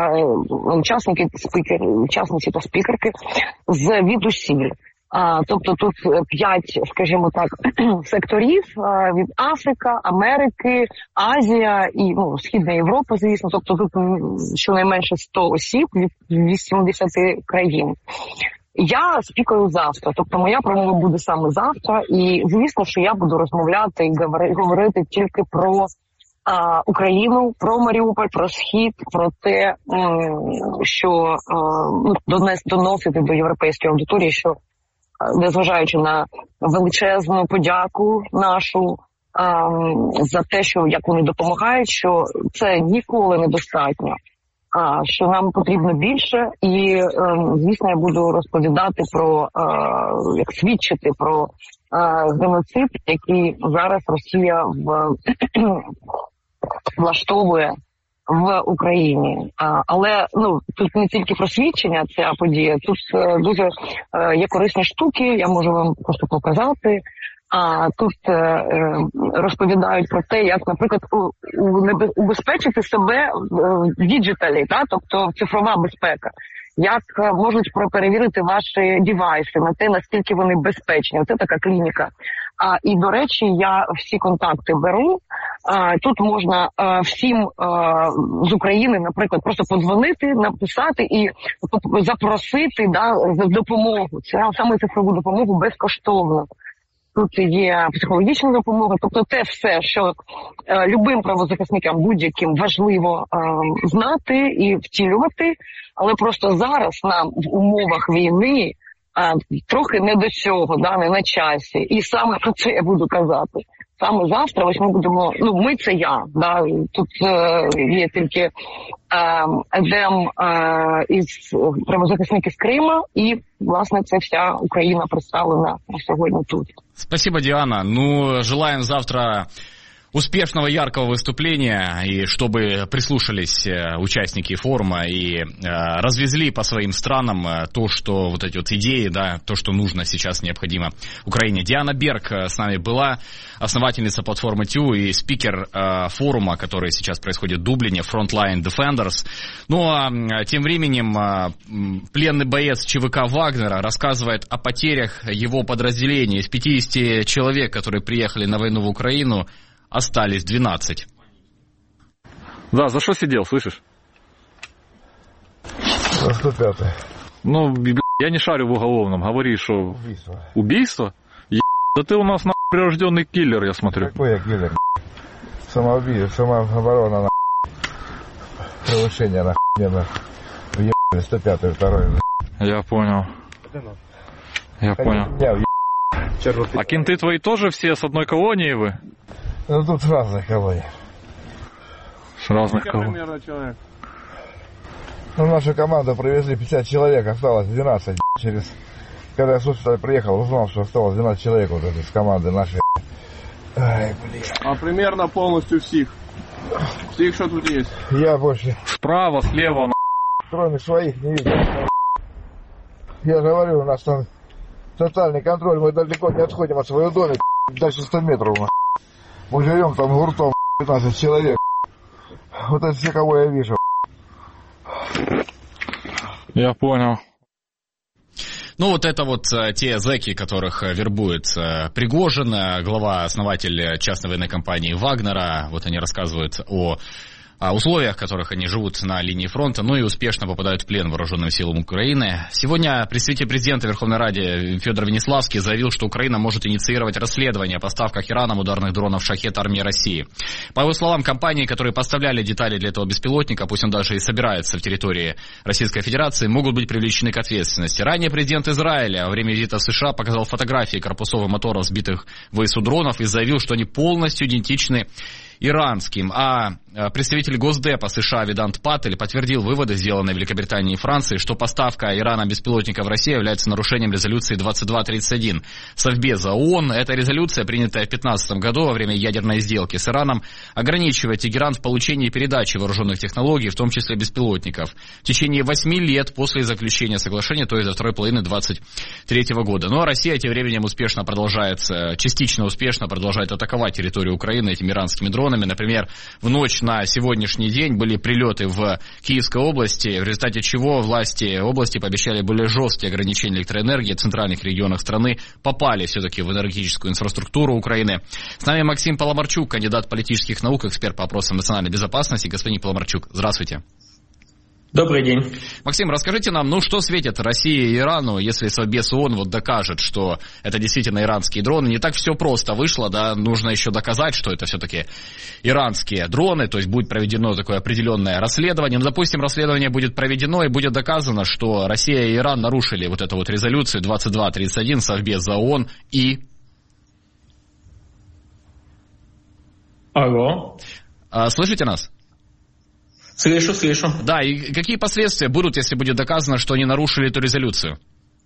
учасниці та спікерки звідусіль. Тобто тут 5, скажімо так, секторів від Африка, Америки, Азія і Східна Європа, звісно. Тобто тут щонайменше 100 осіб від 80 країн. Я спікаю завтра, тобто моя промова буде саме завтра, і звісно, що я буду розмовляти і говорити тільки про Україну, про Маріуполь, про Схід, про те, що доносити до європейської аудиторії, що незважаючи на величезну подяку нашу за те, що як вони допомагають, що це ніколи недостатньо, що нам потрібно більше, і, звісно, я буду розповідати про, як свідчити про геноцид, який зараз Росія влаштовує в Україні. Але тут не тільки про свідчення ця подія, тут дуже є корисні штуки, я можу вам просто показати. Тут розповідають про те, як, наприклад, убезпечити себе в діджиталі, тобто цифрова безпека. Як можуть перевірити ваші девайси на те, наскільки вони безпечні. Це така клініка. І, до речі, я всі контакти беру. Тут можна всім з України, наприклад, просто подзвонити, написати і запросити допомогу. Це саме цифрову допомогу безкоштовно. Тут є психологічна допомога, тобто те все, що любим правозахисникам будь-яким важливо знати і втілювати, але просто зараз нам в умовах війни трохи не до цього, не на часі. І саме про це я буду казати. Саме завтра ось ми будемо, ми це я, тут є тільки Едем із правозахисник із Крима, і, власне, це вся Україна представлена сьогодні тут. Спасибо, Диана. Желаем завтра успешного, яркого выступления, и чтобы прислушались участники форума и развезли по своим странам то, что вот эти вот идеи, то, что нужно сейчас, необходимо Украине. Диана Берг с нами была, основательница платформы ТЮ и спикер форума, который сейчас происходит в Дублине, Frontline Defenders. Тем временем пленный боец ЧВК Вагнера рассказывает о потерях его подразделения. Из 50 человек, которые приехали на войну в Украину, остались 12. Да, за что сидел, слышишь? За 105-й. Я не шарю в уголовном. Говори, что... Убийство. Убийство? Да ты у нас прирожденный киллер, я смотрю. Какой я киллер? Самоубийство, самооборона, превышение, мне, въебали 105-й, второй. Я понял. Я понял. А кенты твои тоже все с одной колонии вы? Тут с разных колоний. С разных колоний. Примерно человек? Нашу команду привезли 50 человек, осталось 12. Когда я с госпиталя приехал, узнал, что осталось 12 человек вот из команды нашей. Ай, А примерно полностью всех? Всех, что тут есть? Я больше. Справа, слева. Кроме своих не видел. Я говорю, у нас там тотальный контроль, мы далеко не отходим от своего дома, дальше 100 метров. Мы живем там гуртом 15 человек. Вот это все, кого я вижу. Я понял. Это вот те зэки, которых вербует Пригожин, глава-основатель частной военной компании Вагнера. Вот они рассказывают о условиях, в которых они живут на линии фронта, и успешно попадают в плен вооруженным силам Украины. Сегодня представитель президента Верховной Рады Федор Венеславский заявил, что Украина может инициировать расследование о поставках Ираном ударных дронов «Шахед» армии России. По его словам, компании, которые поставляли детали для этого беспилотника, пусть он даже и собирается в территории Российской Федерации, могут быть привлечены к ответственности. Ранее президент Израиля во время визита в США показал фотографии корпусов и моторов сбитых ВСУ дронов и заявил, что они полностью идентичны иранским. А представитель Госдепа США Ведант Паттель подтвердил выводы, сделанные в Великобритании и Франции, что поставка Ирана беспилотников в Россию является нарушением резолюции 2231 Совбеза ООН. Эта резолюция, принятая в 2015 году во время ядерной сделки с Ираном, ограничивает Тегеран в получении и передаче вооруженных технологий, в том числе беспилотников, в течение 8 лет после заключения соглашения, то есть до второй половины 2023 года. А Россия тем временем частично успешно продолжает атаковать территорию Украины этими иранскими дронами. Например, в ночь на сегодняшний день были прилеты в Киевской области, в результате чего власти области пообещали более жесткие ограничения электроэнергии в центральных регионах страны, попали все-таки в энергетическую инфраструктуру Украины. С нами Максим Паламарчук, кандидат политических наук, эксперт по вопросам национальной безопасности. Господин Паламарчук, здравствуйте. Добрый день. Максим, расскажите нам, что светит России и Ирану, если Совбез ООН докажет, что это действительно иранские дроны? Не так все просто вышло, да, нужно еще доказать, что это все-таки иранские дроны, то есть будет проведено такое определенное расследование. Допустим, расследование будет проведено и будет доказано, что Россия и Иран нарушили эту резолюцию 2231 Совбеза ООН и... Алло. Слышите нас? Слышу. Да, и какие последствия будут, если будет доказано, что они нарушили эту резолюцию?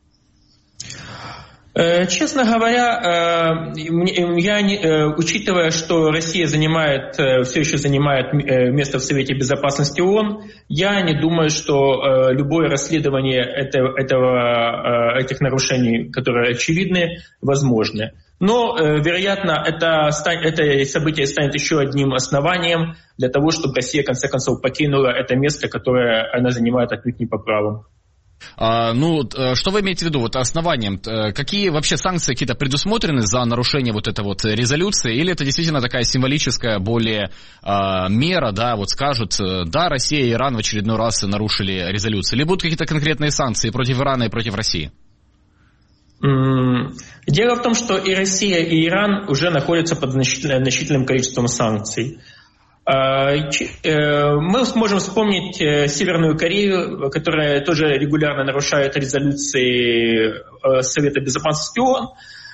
Честно говоря, учитывая, что Россия все еще занимает место в Совете Безопасности ООН, я не думаю, что любое расследование этих нарушений, которые очевидны, возможно. Но, вероятно, это событие станет еще одним основанием для того, чтобы Россия, в конце концов, покинула это место, которое она занимает отнюдь не по праву. Что вы имеете в виду основанием? Какие вообще санкции какие-то предусмотрены за нарушение этой резолюции? Или это действительно такая символическая более мера, да, скажут, да, Россия и Иран в очередной раз нарушили резолюцию? Или будут какие-то конкретные санкции против Ирана и против России? Дело в том, что и Россия, и Иран уже находятся под значительным количеством санкций. Мы сможем вспомнить Северную Корею, которая тоже регулярно нарушает резолюции Совета Безопасности ООН,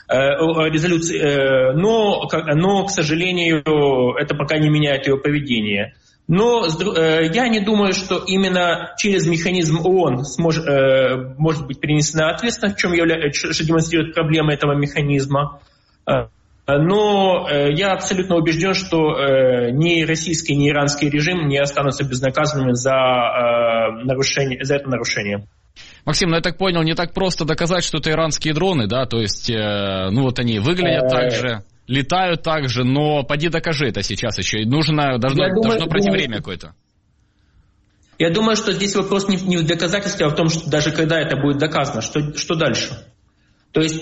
но, к сожалению, это пока не меняет ее поведение. Но я не думаю, что именно через механизм ООН может быть перенесена ответственность, что демонстрирует проблема этого механизма. Но я абсолютно убежден, что ни российский, ни иранский режим не останутся безнаказанными за это нарушение. Максим, я так понял, не так просто доказать, что это иранские дроны, да? То есть, они выглядят так же, летают так же, но поди докажи это сейчас еще. И должно пройти время какое-то. Я думаю, что здесь вопрос не в доказательстве, а в том, что даже когда это будет доказано, что дальше? То есть,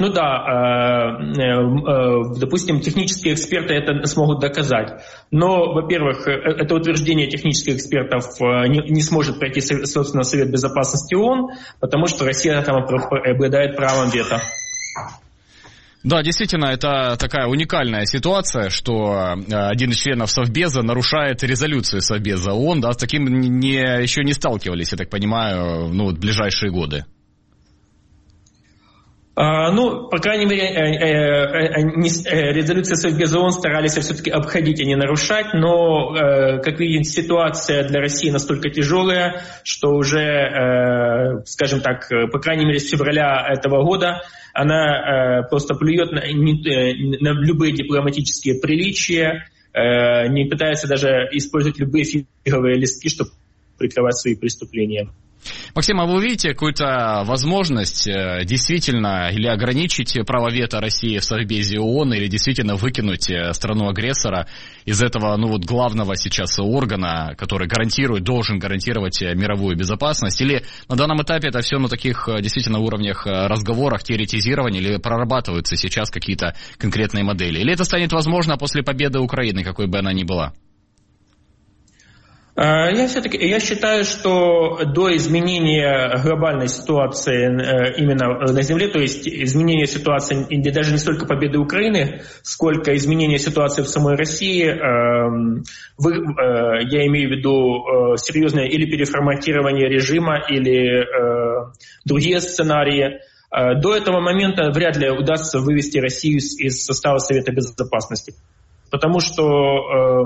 допустим, технические эксперты это смогут доказать. Но, во-первых, это утверждение технических экспертов не сможет пройти, собственно, Совет Безопасности ООН, потому что Россия там обладает правом вето. Да, действительно, это такая уникальная ситуация, что один из членов Совбеза нарушает резолюцию Совбеза ООН, да, с таким еще не сталкивались, я так понимаю, в ближайшие годы. По крайней мере, резолюции Совбеза ООН старались все-таки обходить, а не нарушать, но, как видите, ситуация для России настолько тяжелая, что уже, скажем так, по крайней мере, с февраля этого года она просто плюет на любые дипломатические приличия, не пытается даже использовать любые фиговые листки, чтобы прикрывать свои преступления. Максим, а вы видите какую-то возможность действительно или ограничить право вето России в Совбезе ООН, или действительно выкинуть страну-агрессора из этого, главного сейчас органа, который должен гарантировать мировую безопасность? Или на данном этапе это все на таких действительно уровнях разговорах, теоретизирования, или прорабатываются сейчас какие-то конкретные модели? Или это станет возможно после победы Украины, какой бы она ни была? Я считаю, что до изменения глобальной ситуации именно на Земле, то есть изменения ситуации даже не столько победы Украины, сколько изменения ситуации в самой России, я имею в виду серьезное или переформатирование режима, или другие сценарии. До этого момента вряд ли удастся вывести Россию из состава Совета Безопасности, потому что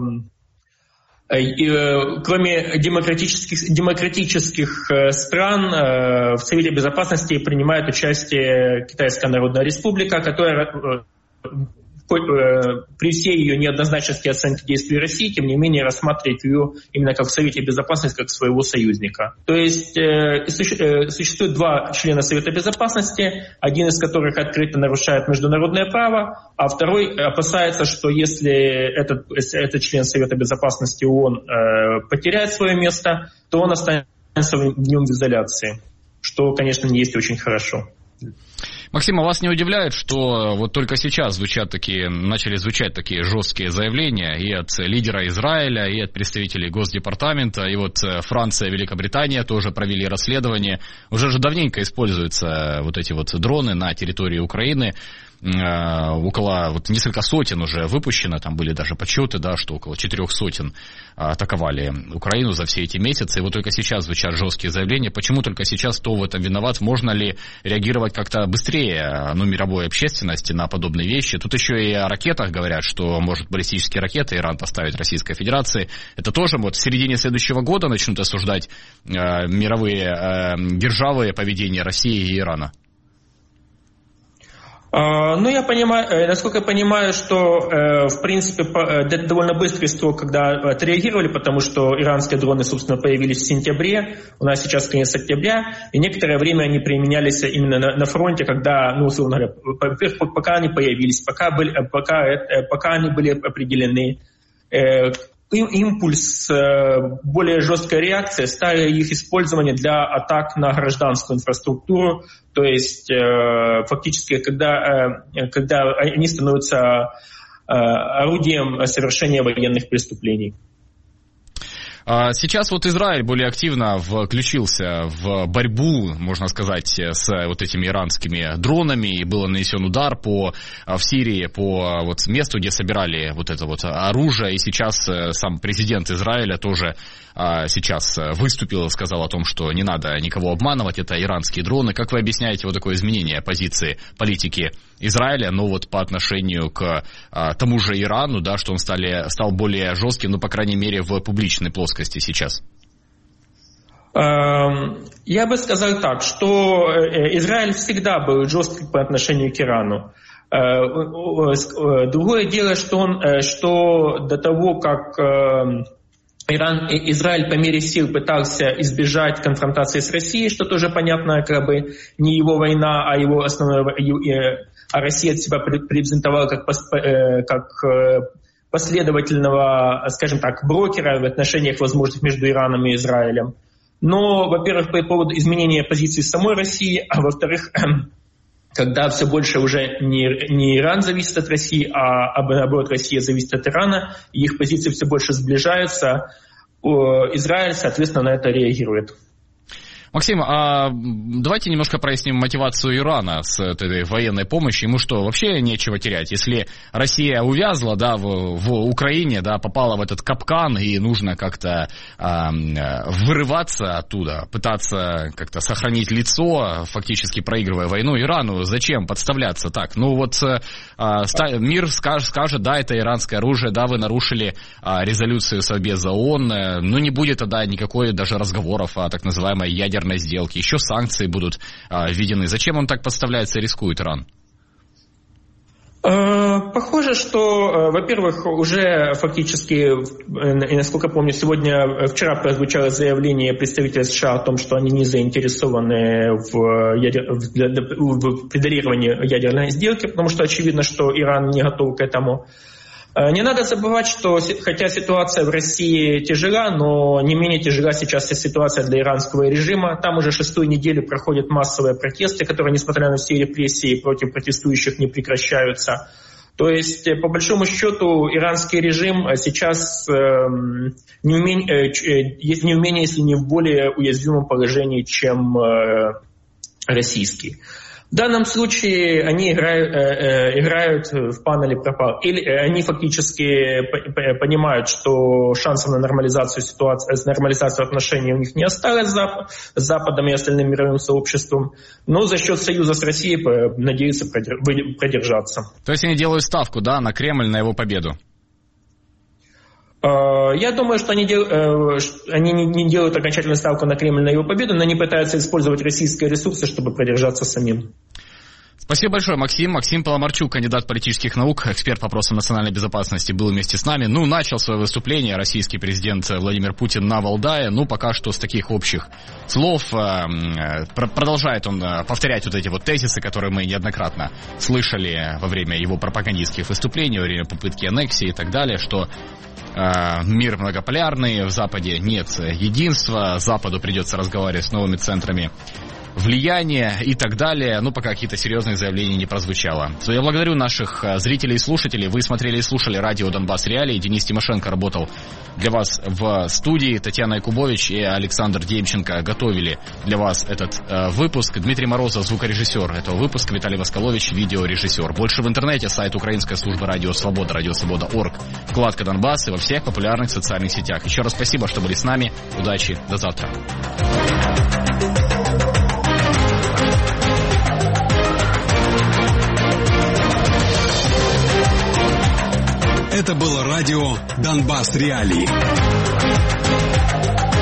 кроме демократических стран в Совете Безопасности принимает участие Китайская Народная Республика, которая при всей ее неоднозначности оценки действий России, тем не менее рассматривает ее именно как в Совете Безопасности, как своего союзника. То есть существует два члена Совета Безопасности, один из которых открыто нарушает международное право, а второй опасается, что если этот член Совета Безопасности ООН потеряет свое место, то он останется в нем в изоляции, что, конечно, не есть очень хорошо. Максим, а вас не удивляет, что вот только сейчас начали звучать такие жесткие заявления и от лидера Израиля, и от представителей Госдепартамента, и вот Франция, Великобритания тоже провели расследование. Уже же давненько используются вот эти вот дроны на территории Украины. Около несколько сотен уже выпущено, там были даже подсчеты, да, что около 400 атаковали Украину за все эти месяцы, и вот только сейчас звучат жесткие заявления. Почему только сейчас, кто в этом виноват? Можно ли реагировать как-то быстрее, мировой общественности на подобные вещи? Тут еще и о ракетах говорят, что может баллистические ракеты Иран поставить Российской Федерации. Это тоже вот в середине следующего года начнут осуждать мировые державы поведение России и Ирана. Ну, я понимаю, насколько я понимаю, что, в принципе, это довольно быстрый срок, когда отреагировали, потому что иранские дроны, собственно, появились в сентябре, у нас сейчас конец октября, и некоторое время они применялись именно на фронте, когда, ну, условно говоря, пока они появились, пока они были определены. Импульс, более жесткая реакция стали их использование для атак на гражданскую инфраструктуру, то есть фактически, когда они становятся орудием совершения военных преступлений. Сейчас вот Израиль более активно включился в борьбу, можно сказать, с вот этими иранскими дронами, и был нанесен удар в Сирии по вот месту, где собирали вот это вот оружие, и сейчас сам президент Израиля тоже сейчас выступил и сказал о том, что не надо никого обманывать, это иранские дроны. Как вы объясняете вот такое изменение позиции политики Израиля, но вот по отношению к тому же Ирану, да, что он стал более жестким, ну, по крайней мере, в публичной плоскости сейчас? Я бы сказал так, что Израиль всегда был жестким по отношению к Ирану. Другое дело, что до того, как Израиль по мере сил пытался избежать конфронтации с Россией, что тоже понятно, как бы не его война, а его основная, а Россия от себя презентовала как последовательного, скажем так, брокера в отношениях возможных между Ираном и Израилем. Но, во-первых, по поводу изменения позиции самой России, а во-вторых, когда все больше уже не Иран зависит от России, а наоборот Россия зависит от Ирана, и их позиции все больше сближаются, Израиль, соответственно, на это реагирует. Максим, а давайте немножко проясним мотивацию Ирана с этой военной помощью. Ему что, вообще нечего терять? Если Россия увязла, да, в Украине, да, попала в этот капкан, и нужно как-то вырываться оттуда, пытаться как-то сохранить лицо, фактически проигрывая войну, Ирану зачем подставляться так? Ну вот мир скажет, да, это иранское оружие, да, вы нарушили резолюцию Совбеза ООН, но не будет тогда никакой даже разговоров о так называемой ядерной сделки, еще санкции будут введены. Зачем он так подставляется и рискует, Иран? Похоже, что, во-первых, уже фактически, насколько помню, вчера прозвучало заявление представителя США о том, что они не заинтересованы в педалировании ядерной сделки, потому что очевидно, что Иран не готов к этому. Не надо забывать, что хотя ситуация в России тяжела, но не менее тяжела сейчас ситуация для иранского режима. Там уже 6-ю неделю проходят массовые протесты, которые, несмотря на все репрессии против протестующих, не прекращаются. То есть, по большому счету, иранский режим сейчас есть не в менее, если не в более уязвимом положении, чем российский. В данном случае они играют в пан или пропал. Или они фактически понимают, что шансов на нормализацию отношений у них не осталось с Западом и остальным мировым сообществом, но за счет союза с Россией надеются продержаться. То есть они делают ставку, да, на Кремль, на его победу? Я думаю, что они не делают окончательную ставку на Кремль, на его победу, но они пытаются использовать российские ресурсы, чтобы продержаться самим. Спасибо большое, Максим. Максим Паламарчук, кандидат политических наук, эксперт по вопросам национальной безопасности, был вместе с нами. Начал свое выступление российский президент Владимир Путин на Валдае. Пока что с таких общих слов. Продолжает он повторять вот эти вот тезисы, которые мы неоднократно слышали во время его пропагандистских выступлений, во время попытки аннексии и так далее, что мир многополярный, в Западе нет единства, Западу придется разговаривать с новыми центрами влияние и так далее. Ну, пока какие-то серьезные заявления не прозвучало. Я благодарю наших зрителей и слушателей. Вы смотрели и слушали радио «Донбасс Реалии». Денис Тимошенко работал для вас в студии. Татьяна Якубович и Александр Демченко готовили для вас этот выпуск. Дмитрий Морозов, звукорежиссер этого выпуска. Виталий Восколович, видеорежиссер. Больше в интернете, сайт Украинской службы Радио Свобода, радиосвобода.орг, вкладка «Донбасс» и во всех популярных социальных сетях. Еще раз спасибо, что были с нами. Удачи, до завтра. Это было радио «Донбасс Реалии».